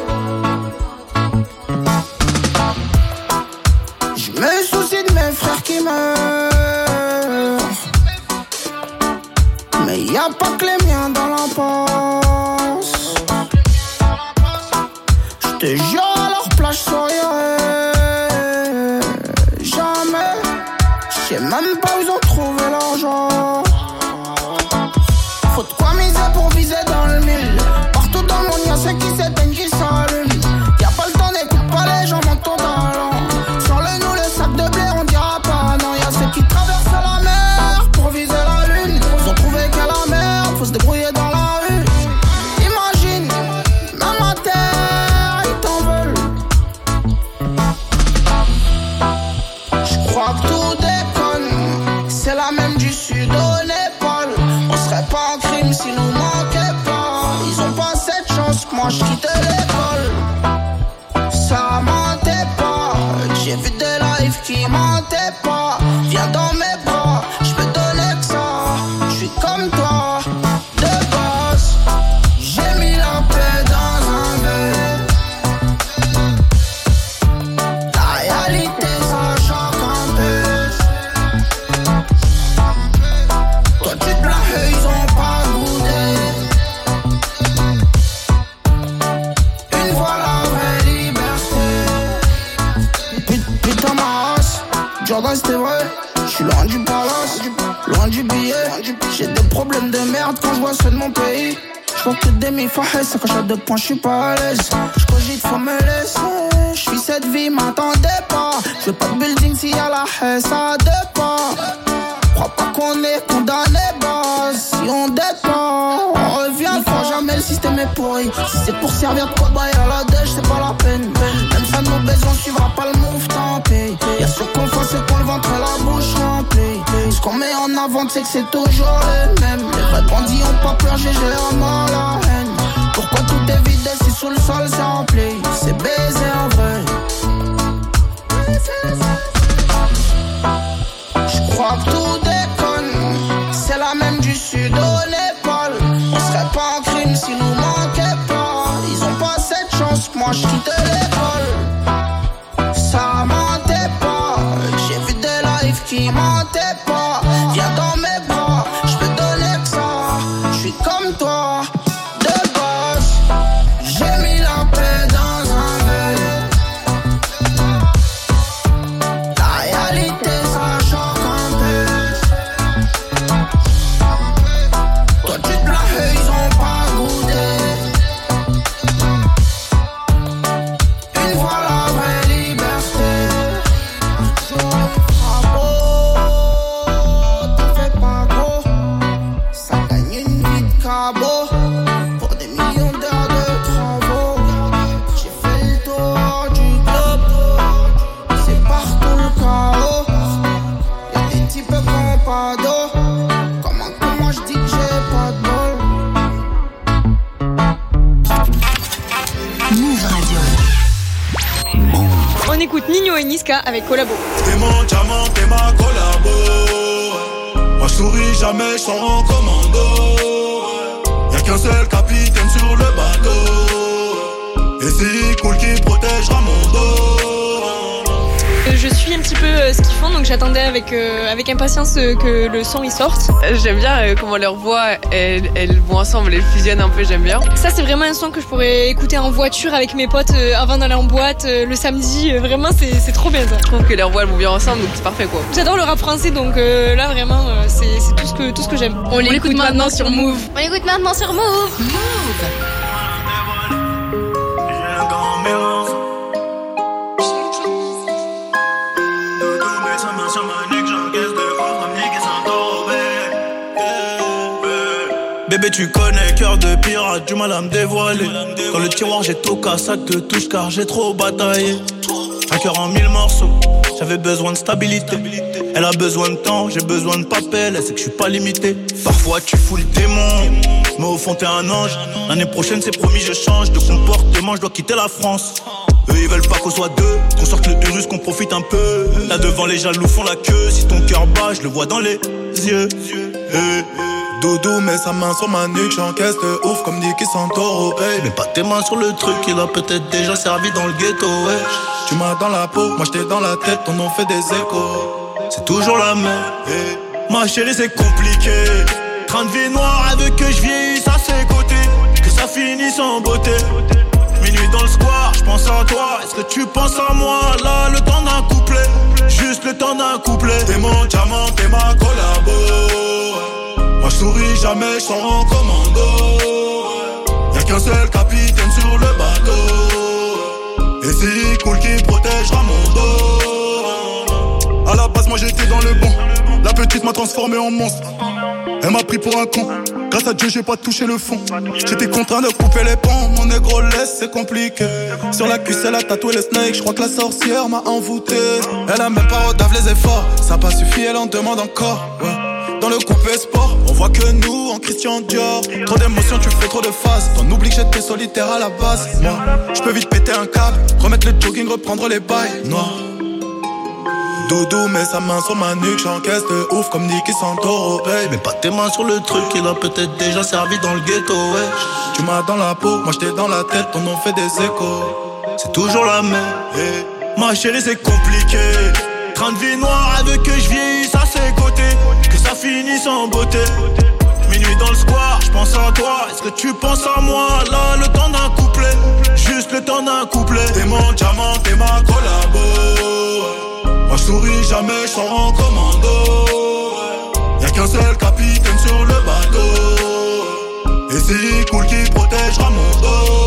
d'eau. J'me soucie de mes frères qui meurent, mais y'a pas que les miens dans l'impasse. J'te jure à leur plage sourire jamais. J'sais même pas où ils ont trouvé l'argent. Faut de quoi miser pour viser dans le mille. Partout dans le monde y'a ceux qui s'éteignent, qui s'allument. Y'a pas le temps, n'écoute pas les gens, monte ton talent. Sur le nous le sac de blé on dira pas non. Y'a ceux qui traversent la mer pour viser la lune. Ils ont trouvé qu'à la merde, faut se débrouiller dans la rue. Imagine, même à terre, ils t'en veulent. J'crois que tout déconne, c'est la même du sud au Népal. On serait pas en crime s'ils nous manquaient pas. Ils ont pas cette chance que moi j'quitte l'école. Ça mentait pas, j'ai vu des lives qui mentaient pas. Viens dans mes bras, j'peux donner que ça. J'suis comme toi, de base. J'ai mis la paix dans un verre. La réalité ça choque un peu. Toi tu te plains, eux ils ont pas goûté. Une fois la vraie liberté. Putain ma race, Jordan c'était vrai. J'suis loin du palace, loin du billet. J'ai des problèmes de merde quand j'vois ceux de mon pays. J'vois que des mi-fahés, ça cache à 2 points, j'suis pas à l'aise. J'cogite, faut me laisser. J'fuis cette vie, m'attendez pas. J'veux pas de building s'il y a la haie, ça a 2 pas. Crois pas qu'on est condamné, boss. Si on dette pas, on revient. Une fois jamais le système est pourri. Si c'est pour servir de cobaye à la dèche, c'est pas la peine. Même ça nos besoins suivra pas le move, tant pis. Y'a ceux qu'on fait, c'est qu'on le ventre et la bouche remplie. Ce qu'on met en avant, c'est que c'est toujours les mêmes. Les vrais bandits ont pas peur, j'ai généralement la haine. Pourquoi tout est vide si sous le sol c'est rempli? C'est baiser en vrai. J'crois que tout déconne. C'est la même du sud au Népal. On serait pas en crime s'il nous manquait pas. Ils ont pas cette chance que moi j'quittais l'école. Ça mentait pas. J'ai vu des lives qui mentaient pas. Viens dans mes bras, j'peux donner que ça. J'suis comme toi, de base. J'ai mis la paix dans un verre. La réalité ça choque un peu. Toi tu te plains, ils ont pas goûté. Une fois la vraie liberté. Bravo, t'en fais pas gros. Ça gagne une vie de cabot. Pour des millions d'heures de travaux. J'ai fait le tour du globe. C'est partout le chaos. Y'a des types qui ont pas d'eau. Comment moi je dis que j'ai pas de bol? Move Radio. On écoute Nino et Niska avec Collabo. T'es mon diamant, t'es ma collabo. Moi je souris jamais, je sors en commando. Y'a qu'un seul capitaine sur le bateau. Et c'est cool qui protégera mon dos. Je suis un petit peu ce qu'ils font, donc j'attendais avec impatience que le son y sorte. J'aime bien comment leurs voix, elles vont ensemble, elles fusionnent un peu, j'aime bien. Ça c'est vraiment un son que je pourrais écouter en voiture avec mes potes avant d'aller en boîte le samedi. Vraiment c'est trop bien ça. Je trouve que leurs voix elles vont bien ensemble, donc c'est parfait quoi. J'adore le rap français, donc là vraiment c'est tout ce que j'aime. On l'écoute maintenant sur Move. On l'écoute maintenant sur Move. Bébé tu connais, cœur de pirate, du mal à me dévoiler. Dans le tiroir j'ai tout qu'à sac de touche car j'ai trop bataillé. Un cœur en 1000 morceaux, j'avais besoin de stabilité. Elle a besoin de temps, j'ai besoin de papel, elle sait que je suis pas limité. Parfois tu fous le démon, mais au fond t'es un ange. L'année prochaine c'est promis je change de comportement, je dois quitter la France. Eux ils veulent pas qu'on soit deux, qu'on sorte le Urus, qu'on profite un peu. Là devant les jaloux font la queue, si ton cœur bat je le vois dans les yeux. Doudou met sa main sur ma nuque, j'encaisse de ouf comme Nicky Santoro, babe. Mais pas tes mains sur le truc, il a peut-être déjà servi dans le ghetto, ouais. Tu m'as dans la peau, moi j'étais dans la tête, ton nom fait des échos. C'est toujours la même, ma chérie c'est compliqué. Train de vie noire, elle veut que je vieillisse à ses côtés, que ça finisse en beauté. Minuit dans le square, je pense à toi, est-ce que tu penses à moi? Là, le temps d'un couplet, juste le temps d'un couplet. T'es mon diamant, t'es ma collabo. Moi je souris jamais, je sors en commando. Y'a qu'un seul capitaine sur le bateau. Et c'est cool qui protégera mon dos. À la base moi j'étais dans le bon. La petite m'a transformé en monstre. Elle m'a pris pour un con. Grâce à Dieu j'ai pas touché le fond. J'étais contraint de couper les ponts. Mon négro laisse c'est compliqué. Sur la cuisse elle a tatoué le snake. J'crois que la sorcière m'a envoûté. Elle a même pas redave les efforts. Ça a pas suffi, elle en demande encore, ouais. Dans le coupé sport, on voit que nous en Christian Dior. Trop d'émotions, tu fais trop de phases. T'en oublies que j'étais solitaire à la base. Moi, j'peux vite péter un câble, remettre le jogging, reprendre les bails noirs. Doudou met sa main sur ma nuque, j'encaisse de ouf comme Nicky Santoro, babe. Mais pas tes mains sur le truc, il a peut-être déjà servi dans le ghetto, ouais. Tu m'as dans la peau, moi j'étais dans la tête, ton nom fait des échos. C'est toujours la même, ma chérie c'est compliqué. Train de vie noire, elle veut que je vieillisse à ses côtés, que ça finisse en beauté. Minuit dans le square, je pense à toi, est-ce que tu penses à moi? Là, le temps d'un couplet, juste le temps d'un couplet. T'es mon diamant, t'es ma collabo. Moi je souris jamais, je sors en commando. Y'a qu'un seul capitaine sur le bateau. Et c'est cool qui protégera mon dos.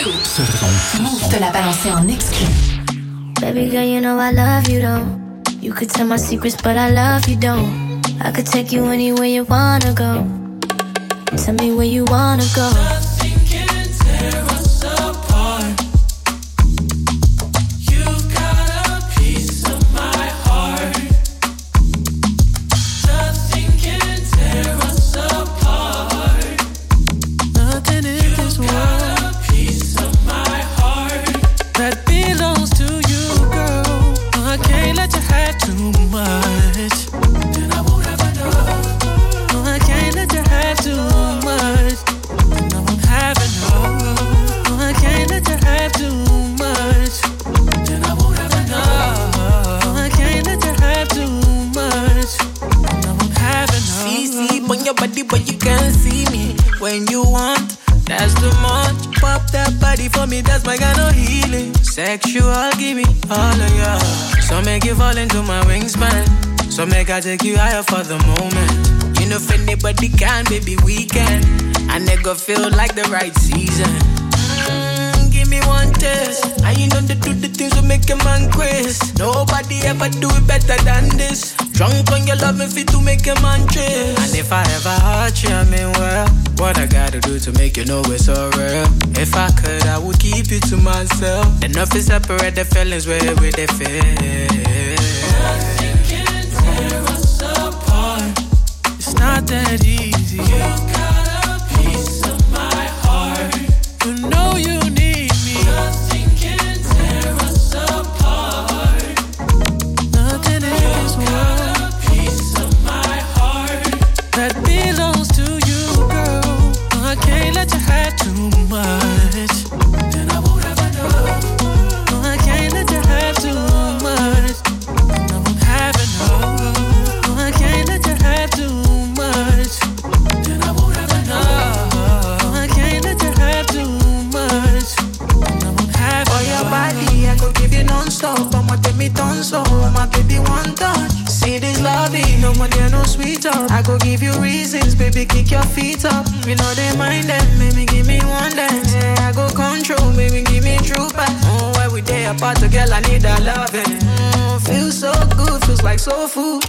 Move te l'a balancé en exclu. Baby girl, you know I love you though. You could tell my secrets, but I love you don't. I could take you anywhere you wanna go. Tell me where you wanna go. Nothing can tear us apart. You've got a piece of my heart. Nothing can tear us apart. Nothing in this world. Got a piece of my heart that belongs to you, girl. I can't let you have too much. Then I won't ever know. I can't let you have too much. And I won't have enough. I can't let you have too much. Then I won't ever know. I can't let you have too much. And I won't have enough. See, on your body, but you can't see me. When you want, that's too much. Pop that body for me, that's my kind of healing. Sexual, give me all of ya. So make you fall into my wingspan. So make I take you higher for the moment. You know if anybody can, baby, we can. I never feel like the right season. Give me one test. And you know they do the things that make a man quiz. Nobody ever do it better than this. Drunk on your love and fit to make a man trip. And if I ever hurt you, I mean well, what I gotta do to make you know it's so real. If I could, I would keep you to myself. Enough to separate the feelings where they feel. Nothing can tear us apart. It's not that easy. You got a piece of my heart. You know you need me. Nothing can tear us apart. Nothing in this world. Got a piece of my heart that belongs to you, girl. I can't let you have too much. Then I won't ever know. I can't let you have too much. And I won't have enough. I can't let you have too much. Then I won't ever know. I can't let you have too much. And I won't have for your body, I could give you non-stop. I'ma take me tonso, my baby one touch. See this loving, no money, no sweet talk. I could give you reasons, baby, kick your feet up. You know they mind them, maybe give me one dance. Yeah, I go control, baby, give me true back. Oh, every day apart, girl, I need that loving. Feels so good, feels like soul food.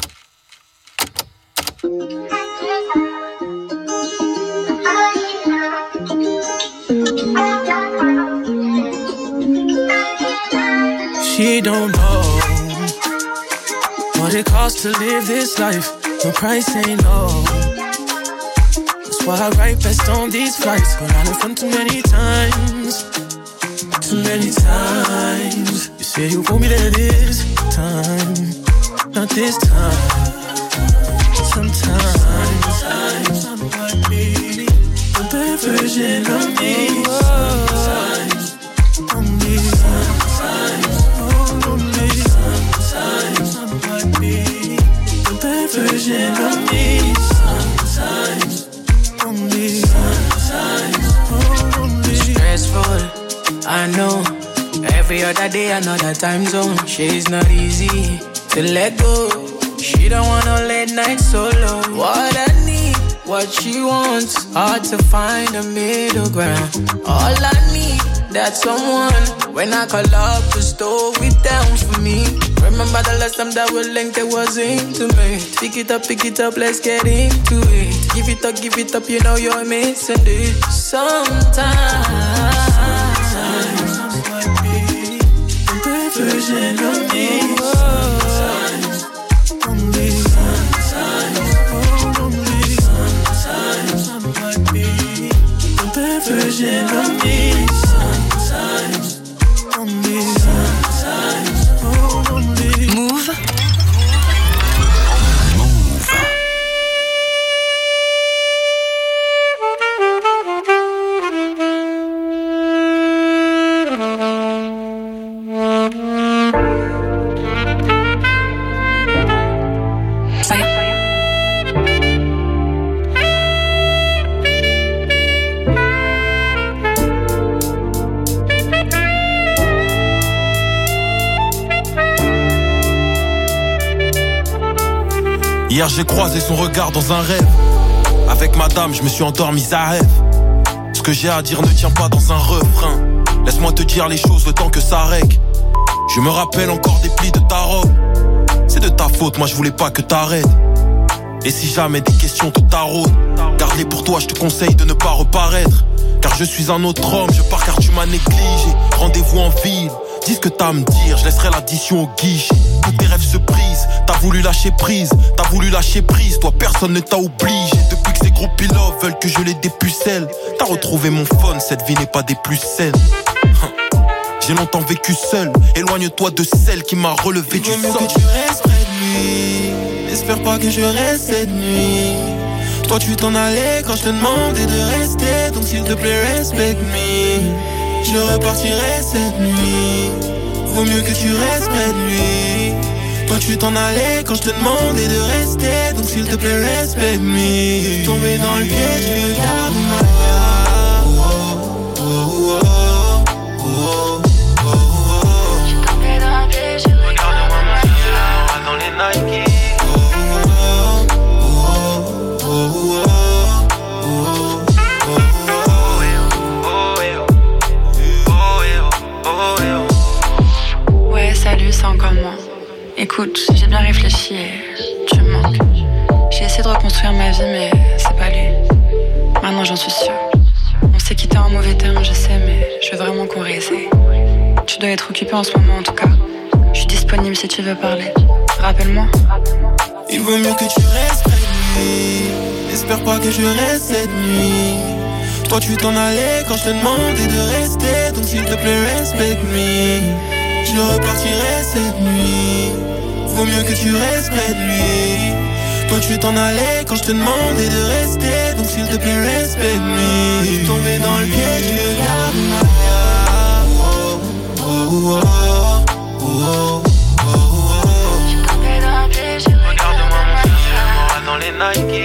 She don't know what it costs to live this life. The price ain't low. That's why I write best on these flights. But I left them too many times. Too many times. You say you want me there this time. Not this time. Sometimes I'm not me. The bad version of me. Sometimes I'm me. Sometimes I'm not me. The bad version of me. Sometimes I'm me. Sometimes stressful, I know. Every other day, another time zone. She's not easy to let go. She don't want no late night solo. What I need, what she wants. Hard to find a middle ground. All I need, that's someone. When I call up the store, it down for me. Remember the last time that we linked, it was intimate. Pick it up, let's get into it. Give it up, you know you're missing it. Sometimes the version of me. Sometimes I'm me. Sometimes I'm not me. The bad version of me. Sometimes I'm me. Sometimes Move. Hier j'ai croisé son regard dans un rêve. Avec madame je me suis endormi, ça rêve. Ce que j'ai à dire ne tient pas dans un refrain. Laisse-moi te dire les choses le temps que ça règle. Je me rappelle encore des plis de ta robe. C'est de ta faute, moi je voulais pas que t'arrêtes. Et si jamais des questions te taraudent, garde-les pour toi, je te conseille de ne pas reparaître. Car je suis un autre homme, je pars car tu m'as négligé. Rendez-vous en ville, dis ce que t'as à me dire, je laisserai l'addition au guichet. Tous tes rêves se brisent, t'as voulu lâcher prise. Toi personne ne t'a obligé. Depuis que ces gros pilotes veulent que je les dépucelle, t'as retrouvé mon phone, cette vie n'est pas des plus saines. J'ai longtemps vécu seul, éloigne-toi de celle qui m'a relevé du sol. Il vaut mieux que tu restes près de lui, n'espère pas que je reste cette nuit. Toi tu t'en allais quand je te demandais de rester, donc s'il te plaît respecte-moi. Je repartirai cette nuit, vaut mieux que tu restes près de lui. Toi tu t'en allais quand je te demandais de rester, donc s'il te plaît respecte-moi. Tombé dans le piège du regard de ma Nike. Ouais, salut, c'est encore moi. Écoute, j'ai bien réfléchi et tu me manques. J'ai essayé de reconstruire ma vie, mais c'est pas lui. Maintenant, j'en suis sûre. On s'est quitté en mauvais termes, je sais, mais je veux vraiment qu'on réessaye. Tu dois être occupé en ce moment, en tout cas. Je suis disponible si tu veux parler. Rappelle-moi. Il vaut mieux que tu restes près de lui, n'espère pas que je reste cette nuit. Toi tu t'en allais quand je te demandais de rester, donc s'il te plaît respecte-moi. Je repartirai cette nuit, vaut mieux que tu restes près de lui. Toi tu t'en allais quand je te demandais de rester, donc s'il te plaît respecte-moi. Tombé dans le piège du regard de ma Regarde-moi mon fils, l'amour dans les Nike.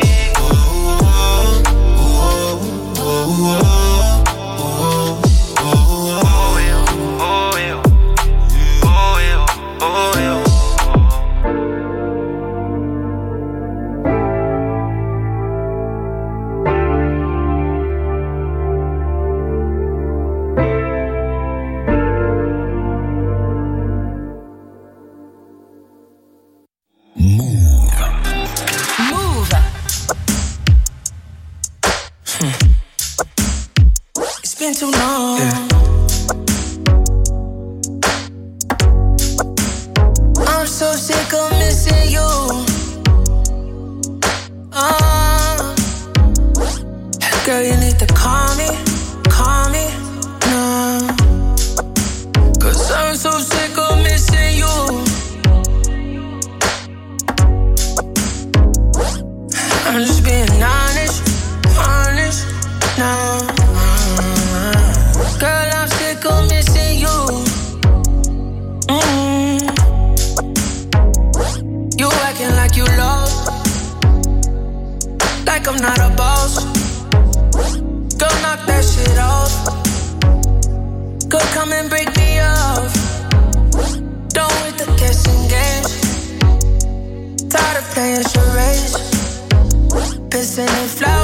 Too long. I'm so sick of missing you. Girl, you need to call me now. 'Cause I'm so sick of missing you. I'm just being honest now. Girl, I'm sick of missing you. You acting like you lost, like I'm not a boss. Go knock that shit off. Go come and break me off. Don't with the guessing games. Tired of playing charades. Pissing and fly.